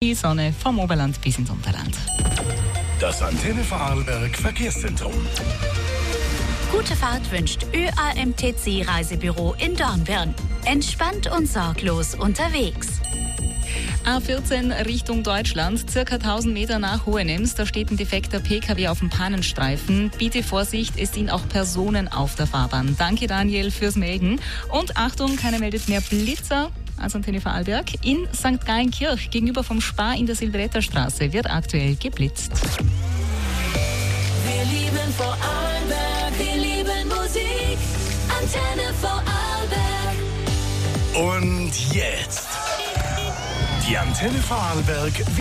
viel Sonne vom Oberland bis ins Unterland. Das Antenne Vorarlberg Verkehrszentrum. Gute Fahrt wünscht ÖAMTC Reisebüro in Dornbirn. Entspannt und sorglos unterwegs. A14 Richtung Deutschland, circa 1000 Meter nach Hohenems. Da steht ein defekter PKW auf dem Pannenstreifen. Bitte Vorsicht, es sind auch Personen auf der Fahrbahn. Danke Daniel fürs Melden. Und Achtung, keiner meldet mehr Blitzer. Also Antenne Vorarlberg. In St. Gallenkirch gegenüber vom Spar in der Silveretterstraße wird aktuell geblitzt. Wir lieben Vorarlberg, wir lieben Musik. Antenne Vorarlberg. Und jetzt die Antenne Vorarlberg